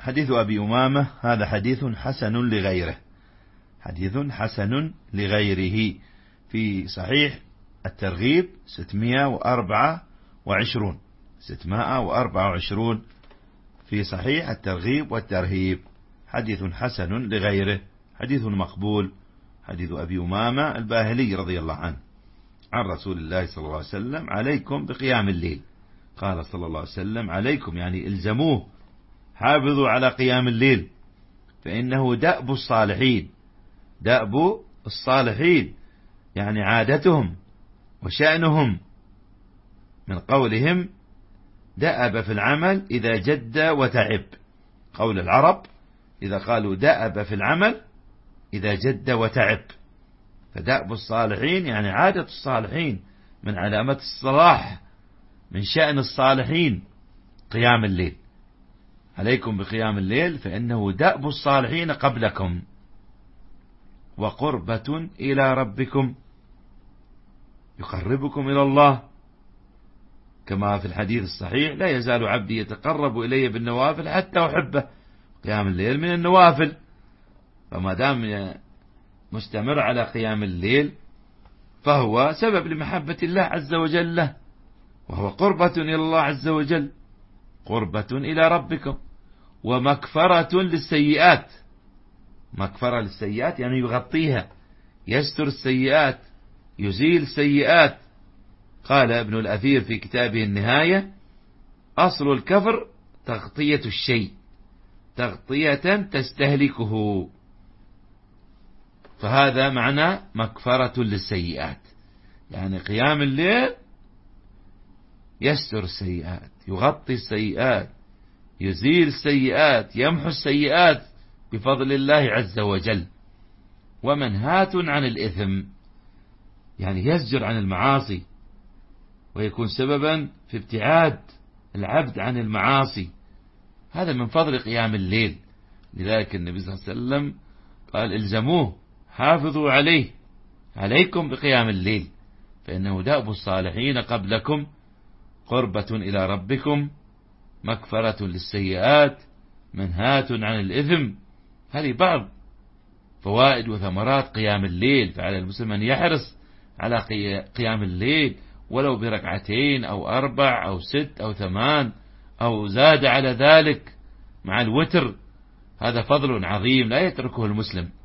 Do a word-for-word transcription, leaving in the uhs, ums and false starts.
حديث أبي أمامة هذا حديث حسن لغيره، حديث حسن لغيره في صحيح الترغيب ستمائة وأربعة وعشرون ستمائة وأربعة وعشرون في صحيح الترغيب والترهيب، حديث حسن لغيره، حديث مقبول، حديث أبي أمامة الباهلي رضي الله عنه عن رسول الله صلى الله عليه وسلم: عليكم بقيام الليل. قال صلى الله عليه وسلم: عليكم يعني الزموه، حافظوا على قيام الليل، فإنه دأب الصالحين، دأب الصالحين يعني عادتهم وشأنهم، من قولهم دأب في العمل إذا جد وتعب، قول العرب إذا قالوا دأب في العمل إذا جد وتعب، فدأب الصالحين يعني عادة الصالحين، من علامات الصلاح، من شأن الصالحين قيام الليل. عليكم بقيام الليل فإنه دأب الصالحين قبلكم وقربة إلى ربكم، يقربكم إلى الله، كما في الحديث الصحيح: لا يزال عبدي يتقرب إلي بالنوافل حتى أحبه. قيام الليل من النوافل، فما دام مستمر على قيام الليل فهو سبب لمحبة الله عز وجل له، وهو قربة إلى الله عز وجل، قربة إلى ربكم، ومكفرة للسيئات. مكفرة للسيئات يعني يغطيها، يستر السيئات، يزيل السيئات. قال ابن الأثير في كتابه النهاية: أصل الكفر تغطية الشيء، تغطية تستهلكه، فهذا معنى مكفرة للسيئات، يعني قيام الليل يستر السيئات، يغطي السيئات، يزيل السيئات، يمحو السيئات بفضل الله عز وجل. ومنهاة عن الإثم يعني يزجر عن المعاصي، ويكون سببا في ابتعاد العبد عن المعاصي، هذا من فضل قيام الليل. لذلك النبي صلى الله عليه وسلم قال: الزموه، حافظوا عليه، عليكم بقيام الليل، فإنه دأب الصالحين قبلكم، قربة إلى ربكم، مكفرة للسيئات، منهاة عن الإثم. هذه بعض فوائد وثمرات قيام الليل، فعلى المسلم أن يحرص على قيام الليل ولو بركعتين أو أربع أو ست أو ثمان أو زاد على ذلك مع الوتر، هذا فضل عظيم لا يتركه المسلم.